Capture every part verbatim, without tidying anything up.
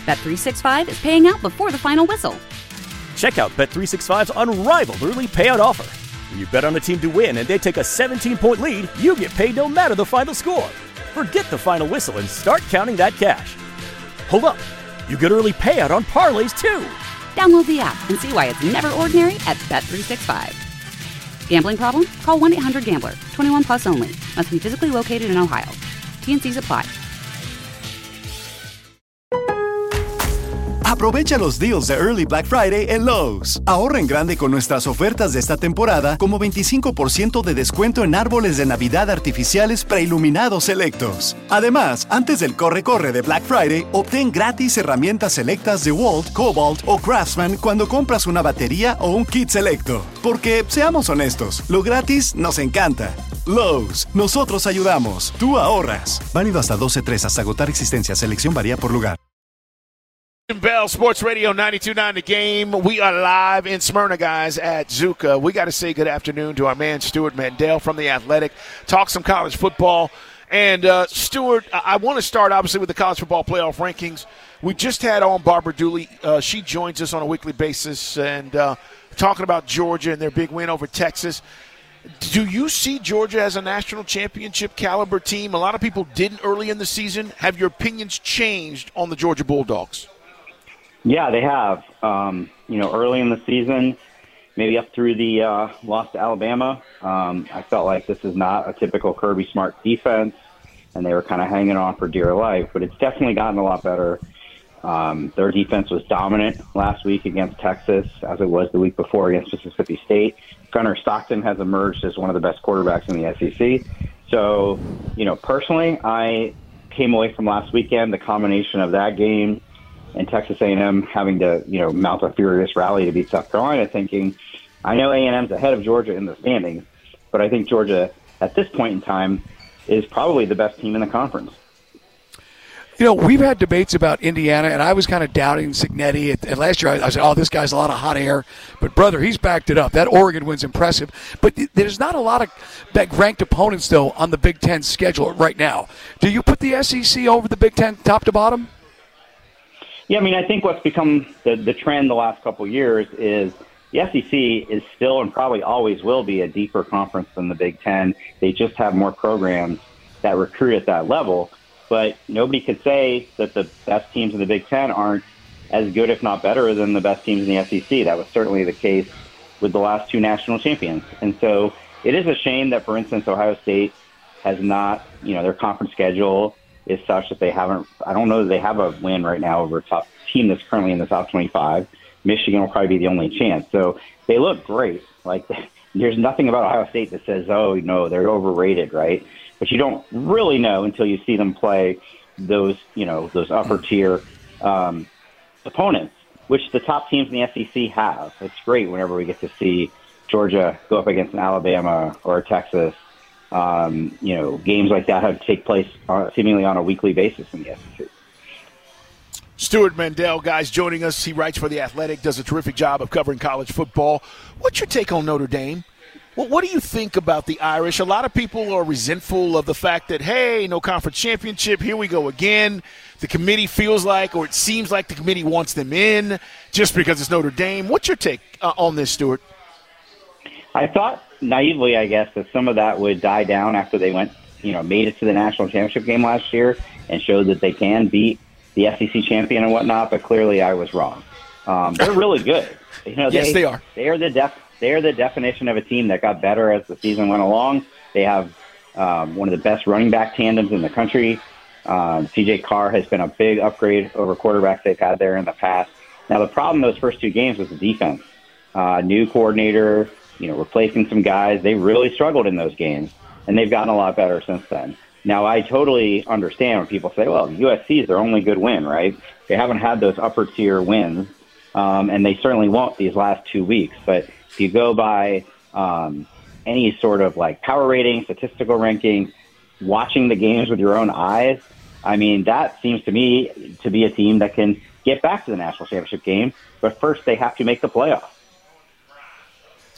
Bet three sixty-five is paying out before the final whistle. Check out Bet three sixty-five's unrivaled early payout offer. When you bet on a team to win and they take a seventeen-point lead, you get paid no matter the final score. Forget the final whistle and start counting that cash. Hold up. You get early payout on parlays, too. Download the app and see why it's never ordinary at Bet three sixty-five. Gambling problem? Call one eight hundred gambler. twenty-one plus only. Must be physically located in Ohio. T and C's apply. Aprovecha los deals de Early Black Friday en Lowe's. Ahorra en grande con nuestras ofertas de esta temporada, como veinticinco por ciento de descuento en árboles de Navidad artificiales preiluminados selectos. Además, antes del corre-corre de Black Friday, obtén gratis herramientas selectas de Walt, Cobalt o Craftsman cuando compras una batería o un kit selecto. Porque, seamos honestos, lo gratis nos encanta. Lowe's, nosotros ayudamos, tú ahorras. Válido hasta doce tres hasta agotar existencia. Selección varía por lugar. Bell Sports Radio ninety-two point nine The Game. We are live in Smyrna, guys, at Zuka. We got to say good afternoon to our man Stewart Mandel from The Athletic. Talk some college football. And, uh, Stewart, I, I want to start, obviously, with the college football playoff rankings. We just had on Barbara Dooley. Uh, she joins us on a weekly basis and uh, talking about Georgia and their big win over Texas. Do you see Georgia as a national championship caliber team? A lot of people didn't early in the season. Have your opinions changed on the Georgia Bulldogs? Yeah, they have. Um, you know, early in the season, maybe up through the uh, loss to Alabama, um, I felt like this is not a typical Kirby Smart defense, and they were kind of hanging on for dear life. But it's definitely gotten a lot better. Um, their defense was dominant last week against Texas, as it was the week before against Mississippi State. Gunnar Stockton has emerged as one of the best quarterbacks in the S E C. So, you know, personally, I came away from last weekend, the combination of that game and Texas A and M having to, you know, mount a furious rally to beat South Carolina, thinking, I know A and M's ahead of Georgia in the standings, but I think Georgia, at this point in time, is probably the best team in the conference. You know, we've had debates about Indiana, and I was kind of doubting Cignetti. At, at last year, I, I said, oh, this guy's a lot of hot air. But, brother, he's backed it up. That Oregon win's impressive. But th- there's not a lot of ranked opponents, though, on the Big Ten schedule right now. Do you put the S E C over the Big Ten top to bottom? Yeah, I mean, I think what's become the, the trend the last couple of years is the S E C is still and probably always will be a deeper conference than the Big Ten. They just have more programs that recruit at that level. But nobody could say that the best teams in the Big Ten aren't as good, if not better, than the best teams in the S E C. That was certainly the case with the last two national champions. And so it is a shame that, for instance, Ohio State has not, you know, their conference schedule is such that they haven't, I don't know that they have a win right now over a top team that's currently in the top twenty-five. Michigan will probably be the only chance. So they look great. Like, there's nothing about Ohio State that says, oh, no, they're overrated, right? But you don't really know until you see them play those, you know, those upper tier um, opponents, which the top teams in the S E C have. It's great whenever we get to see Georgia go up against an Alabama or a Texas. Um, you know, games like that have to take place uh, seemingly on a weekly basis in the S E C. Stewart Mandel, guys, joining us. He writes for The Athletic, does a terrific job of covering college football. What's your take on Notre Dame? Well, what do you think about the Irish? A lot of people are resentful of the fact that, hey, no conference championship, here we go again. The committee feels like, or it seems like the committee wants them in just because it's Notre Dame. What's your take uh, on this, Stewart? I thought naively, I guess, that some of that would die down after they went, you know, made it to the national championship game last year and showed that they can beat the S E C champion and whatnot, but clearly I was wrong. Um, they're really good. You know, yes, they, they are. They are the def- They are the definition of a team that got better as the season went along. They have um, one of the best running back tandems in the country. Um, C J Carr has been a big upgrade over quarterbacks they've had there in the past. Now, the problem those first two games was the defense. Uh, new coordinator, you know, replacing some guys. They really struggled in those games, and they've gotten a lot better since then. Now, I totally understand when people say, well, U S C is their only good win, right? They haven't had those upper-tier wins, um, and they certainly won't these last two weeks. But if you go by um, any sort of, like, power rating, statistical ranking, watching the games with your own eyes, I mean, that seems to me to be a team that can get back to the national championship game. But first, they have to make the playoffs.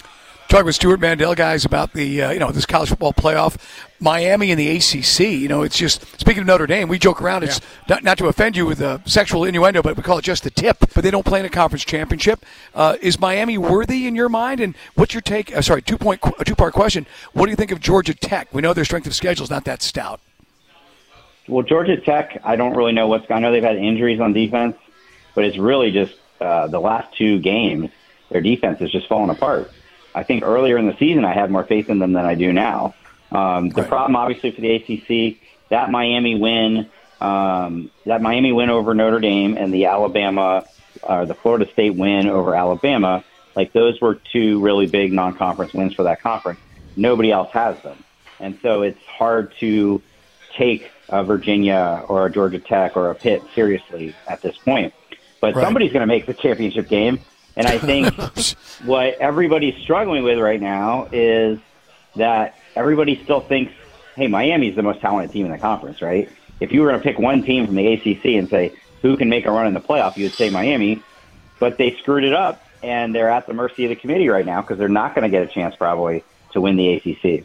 Talking with Stuart Mandel, guys, about the uh, you know this college football playoff, Miami and the A C C. You know, it's just speaking of Notre Dame, we joke around. It's yeah. not, not to offend you with a sexual innuendo, but we call it just the tip. But they don't play in a conference championship. Uh, is Miami worthy in your mind? And what's your take? Uh, sorry, two point a two part question. What do you think of Georgia Tech? We know their strength of schedule is not that stout. Well, Georgia Tech, I don't really know what's. I know they've had injuries on defense, but it's really just uh, the last two games. Their defense is just falling apart. I think earlier in the season I had more faith in them than I do now. Um, the right. problem, obviously, for the A C C, that Miami win, um, that Miami win over Notre Dame and the Alabama, uh, the Florida State win over Alabama, like those were two really big non-conference wins for that conference. Nobody else has them, and so it's hard to take a Virginia or a Georgia Tech or a Pitt seriously at this point. But right. somebody's going to make the championship game. And I think what everybody's struggling with right now is that everybody still thinks, hey, Miami's the most talented team in the conference, right? If you were going to pick one team from the A C C and say, who can make a run in the playoff, you would say Miami. But they screwed it up, and they're at the mercy of the committee right now because they're not going to get a chance probably to win the A C C.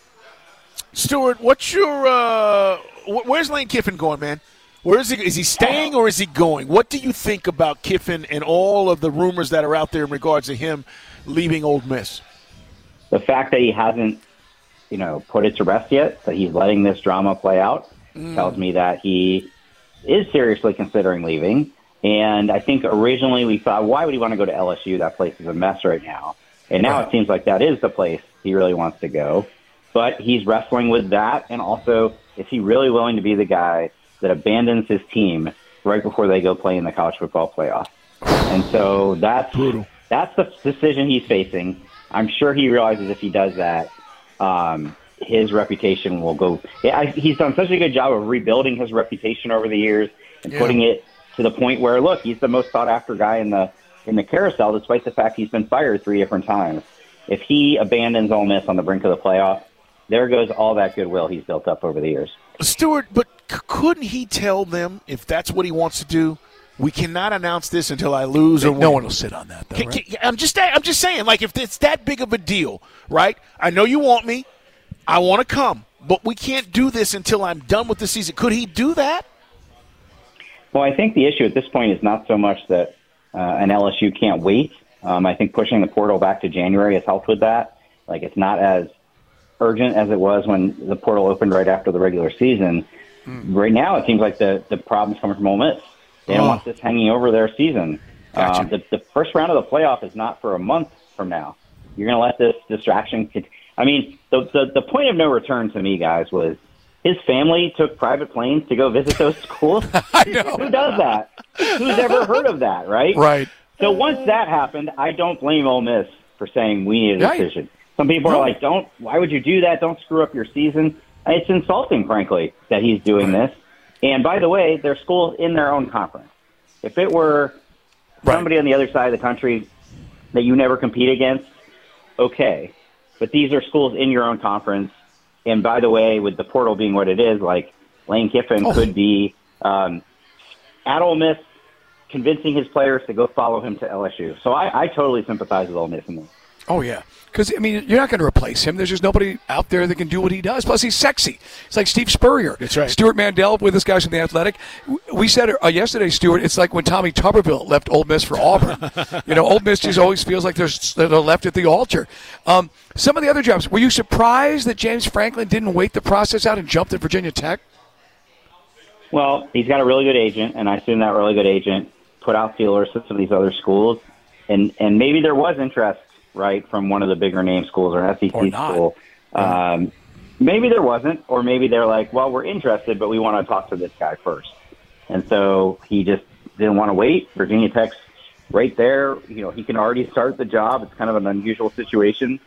Stuart, what's your uh, – where's Lane Kiffin going, man? Where is he? Is he staying or is he going? What do you think about Kiffin and all of the rumors that are out there in regards to him leaving Ole Miss? The fact that he hasn't, you know, put it to rest yet, that he's letting this drama play out, mm. tells me that he is seriously considering leaving. And I think originally we thought, why would he want to go to L S U? That place is a mess right now. And now right. it seems like that is the place he really wants to go. But he's wrestling with that. And also, is he really willing to be the guy that abandons his team right before they go play in the college football playoff? And so that's brutal. That's the decision he's facing. I'm sure he realizes if he does that, um, his reputation will go. Yeah, he's done such a good job of rebuilding his reputation over the years and yeah. putting it to the point where, look, he's the most sought-after guy in the in the carousel, despite the fact he's been fired three different times. If he abandons Ole Miss on the brink of the playoff, there goes all that goodwill he's built up over the years. Stuart, but c- couldn't he tell them if that's what he wants to do? We cannot announce this until I lose or win. No one will sit on that, though, can, right? can, I'm just, I'm just saying, like, if it's that big of a deal, right? I know you want me. I want to come, but we can't do this until I'm done with the season. Could he do that? Well, I think the issue at this point is not so much that uh, an L S U can't wait. Um, I think pushing the portal back to January has helped with that. Like, it's not as urgent as it was when the portal opened right after the regular season. Mm. Right now, it seems like the, the problem's coming from Ole Miss. They don't oh. want this hanging over their season. Gotcha. Um, the, the first round of the playoff is not for a month from now. You're going to let this distraction continue. I mean, the, the the point of no return to me, guys, was his family took private planes to go visit those schools. I know. Who does that? Who's ever heard of that, right? Right. So once that happened, I don't blame Ole Miss for saying we need a decision. Right. Some people are like, "Don't. Why would you do that? Don't screw up your season." It's insulting, frankly, that he's doing right. this. And by the way, their school's in their own conference. If it were right. somebody on the other side of the country that you never compete against, okay. But these are schools in your own conference. And by the way, with the portal being what it is, like Lane Kiffin oh. could be um, at Ole Miss convincing his players to go follow him to L S U. So I, I totally sympathize with Ole Miss in this. Oh, yeah. Because, I mean, you're not going to replace him. There's just nobody out there that can do what he does. Plus, he's sexy. It's like Steve Spurrier. That's right. Stuart Mandel with us guys from The Athletic. We said uh, yesterday, Stuart, it's like when Tommy Tuberville left Ole Miss for Auburn. you know, Ole Miss just always feels like they're, they're left at the altar. Um, some of the other jobs, were you surprised that James Franklin didn't wait the process out and jumped at Virginia Tech? Well, he's got a really good agent, and I assume that really good agent put out feelers to some of these other schools. And, and maybe there was interest, right, from one of the bigger name schools or an S E C school. Um, maybe there wasn't, or maybe they're like, well, we're interested, but we want to talk to this guy first. And so he just didn't want to wait. Virginia Tech's right there. You know, he can already start the job. It's kind of an unusual situation.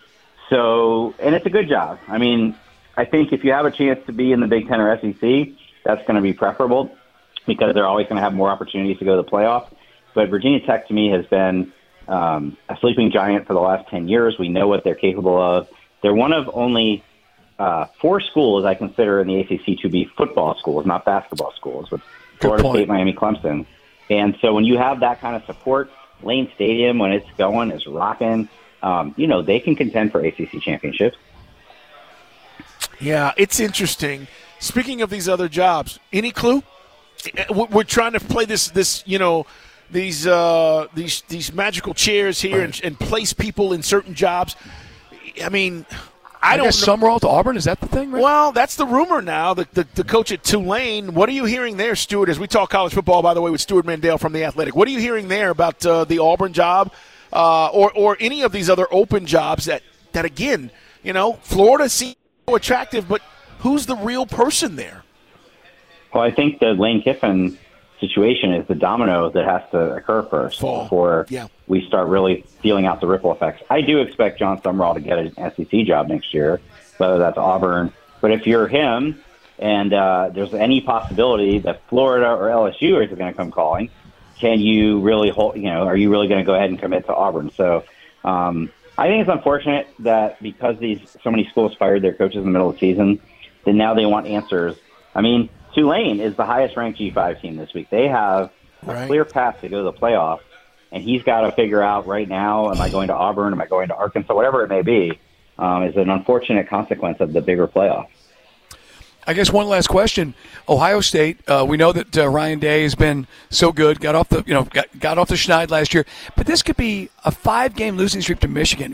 So, and it's a good job. I mean, I think if you have a chance to be in the Big Ten or S E C, that's going to be preferable because they're always going to have more opportunities to go to the playoff. But Virginia Tech, to me, has been Um, a sleeping giant for the last ten years. We know what they're capable of. They're one of only uh, four schools I consider in the A C C to be football schools, not basketball schools, with Florida State, Miami, Clemson. And so when you have that kind of support, Lane Stadium, when it's going, is rocking. um, you know, they can contend for A C C championships. Yeah, it's interesting. Speaking of these other jobs, any clue? We're trying to play this, this you know, these uh, these these magical chairs here and, and place people in certain jobs. I mean, I, I don't guess know. Summerall to Auburn, is that the thing? Right? Well, that's the rumor now. The, the the coach at Tulane. What are you hearing there, Stuart? As we talk college football, by the way, with Stuart Mandel from The Athletic. What are you hearing there about uh, the Auburn job, uh, or or any of these other open jobs that that again, you know, Florida seems so attractive, but who's the real person there? Well, I think the Lane Kiffin situation is the domino that has to occur first Fall. before yeah. we start really feeling out the ripple effects. I do expect John Summerall to get an S E C job next year, whether that's Auburn. But if you're him and uh, there's any possibility that Florida or L S U is going to come calling, can you really hold, you know, are you really going to go ahead and commit to Auburn? So um, I think it's unfortunate that because these so many schools fired their coaches in the middle of the season, then now they want answers. I mean, Tulane is the highest-ranked G five team this week. They have a right. clear path to go to the playoffs, and he's got to figure out right now, am I going to Auburn, am I going to Arkansas, whatever it may be, um, is an unfortunate consequence of the bigger playoff. I guess one last question. Ohio State, uh, we know that uh, Ryan Day has been so good, got off the you know got, got off the schneid last year, but this could be a five-game losing streak to Michigan.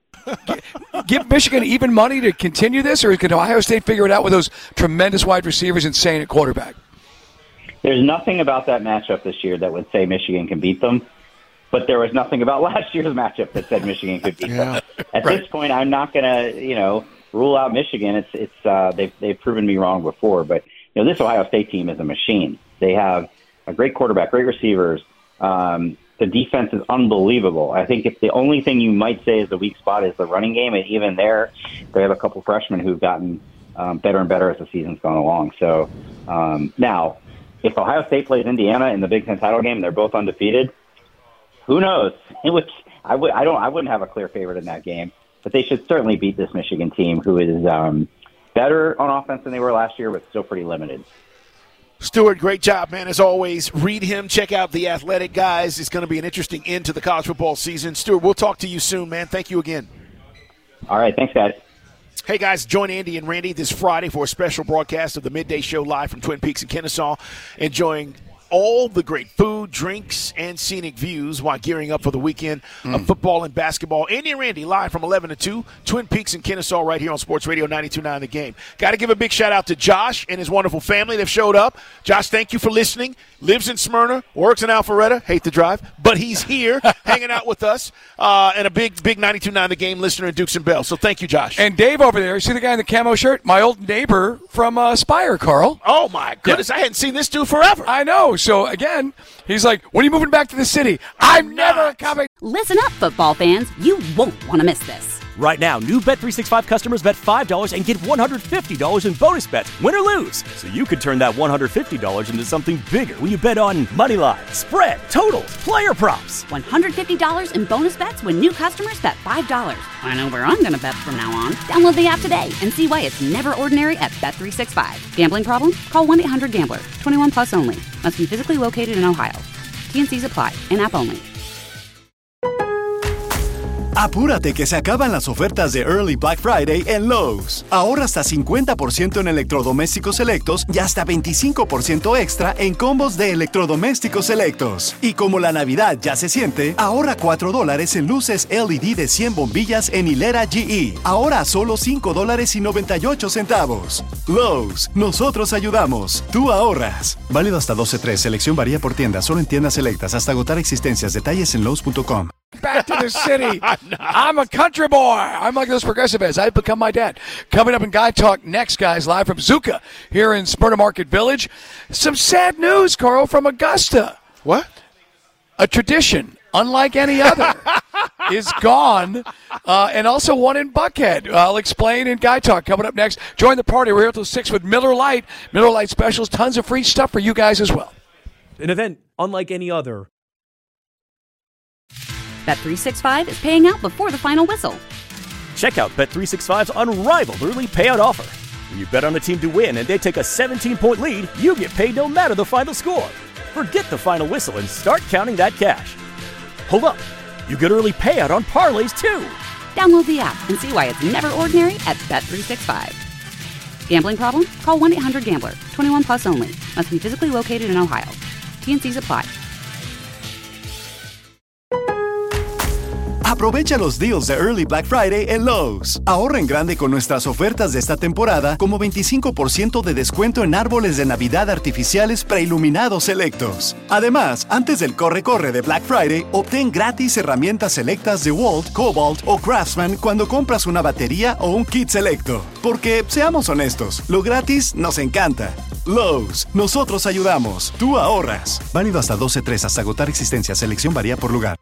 Give Michigan even money to continue this, or can Ohio State figure it out with those tremendous wide receivers and Sane at quarterback? There's nothing about that matchup this year that would say Michigan can beat them, but there was nothing about last year's matchup that said Michigan could beat yeah. them. At right. this point, I'm not going to, you know, rule out Michigan. It's it's uh, they've they've proven me wrong before, but you know this Ohio State team is a machine. They have a great quarterback, great receivers. Um, The defense is unbelievable. I think if the only thing you might say is the weak spot is the running game, and even there, they have a couple freshmen who've gotten um, better and better as the season's gone along. So um, now, if Ohio State plays Indiana in the Big Ten title game and they're both undefeated, who knows? It would, I would, I don't, I wouldn't have a clear favorite in that game, but they should certainly beat this Michigan team, who is um, better on offense than they were last year, but still pretty limited. Stuart, great job, man, as always. Read him. Check out The Athletic, guys. It's going to be an interesting end to the college football season. Stuart, we'll talk to you soon, man. Thank you again. All right. Thanks, guys. Hey, guys, join Andy and Randy this Friday for a special broadcast of the Midday Show live from Twin Peaks and Kennesaw, enjoying all the great food, drinks, and scenic views while gearing up for the weekend mm. of football and basketball. Andy and Randy live from eleven to two, Twin Peaks and Kennesaw right here on Sports Radio ninety-two point nine The Game. Got to give a big shout-out to Josh and his wonderful family. They've showed up. Josh, thank you for listening. Lives in Smyrna, works in Alpharetta. Hate the drive, but he's here hanging out with us, uh, and a big, big ninety-two point nine The Game listener in Dukes and Bell. So thank you, Josh. And Dave over there, you see the guy in the camo shirt? My old neighbor from uh, Spire, Carl. Oh, my goodness. Yeah. I hadn't seen this dude forever. I know. So, again, he's like, when are you moving back to the city? I'm, I'm never coming. Listen up, football fans. You won't want to miss this. Right now, new Bet three sixty-five customers bet five dollars and get one hundred fifty dollars in bonus bets, win or lose. So you could turn that one hundred fifty dollars into something bigger when you bet on money line, spread, totals, player props. one hundred fifty dollars in bonus bets when new customers bet five dollars. I know where I'm going to bet from now on. Download the app today and see why it's never ordinary at Bet three sixty-five. Gambling problem? Call one eight hundred gambler. twenty-one plus only. Must be physically located in Ohio. T and C's apply. In-app only. Apúrate que se acaban las ofertas de Early Black Friday en Lowe's. Ahorra hasta cincuenta por ciento en electrodomésticos selectos y hasta veinticinco por ciento extra en combos de electrodomésticos selectos. Y como la Navidad ya se siente, ahorra cuatro dólares en luces L E D de cien bombillas en hilera G E. Ahora a solo cinco dólares y noventa y ocho centavos. Lowe's, nosotros ayudamos. Tú ahorras. Válido hasta doce tres. Selección varía por tienda. Solo en tiendas selectas. Hasta agotar existencias. Detalles en Lowe's punto com. Back to the city. I'm a country boy. I'm like those progressive heads. I've become my dad. Coming up in Guy Talk next, guys, live from Zuka here in Smyrna Market Village. Some sad news, Carl, from Augusta. What? A tradition, unlike any other, is gone, uh, and also one in Buckhead. I'll explain in Guy Talk coming up next. Join the party. We're here till six with Miller Lite. Miller Lite specials, tons of free stuff for you guys as well. An event unlike any other. Bet three sixty-five is paying out before the final whistle. Check out Bet three sixty-five's unrivaled early payout offer. When you bet on a team to win and they take a seventeen-point lead, you get paid no matter the final score. Forget the final whistle and start counting that cash. Hold up. You get early payout on parlays, too. Download the app and see why it's never ordinary at Bet three sixty-five. Gambling problem? Call one eight hundred gambler. twenty-one plus only. Must be physically located in Ohio. T and C's apply. Aprovecha los deals de Early Black Friday en Lowe's. Ahorra en grande con nuestras ofertas de esta temporada, como veinticinco por ciento de descuento en árboles de Navidad artificiales preiluminados selectos. Además, antes del corre-corre de Black Friday, obtén gratis herramientas selectas de Walt, Cobalt o Craftsman cuando compras una batería o un kit selecto. Porque, seamos honestos, lo gratis nos encanta. Lowe's, nosotros ayudamos, tú ahorras. Válido hasta doce tres hasta agotar existencia. Selección varía por lugar.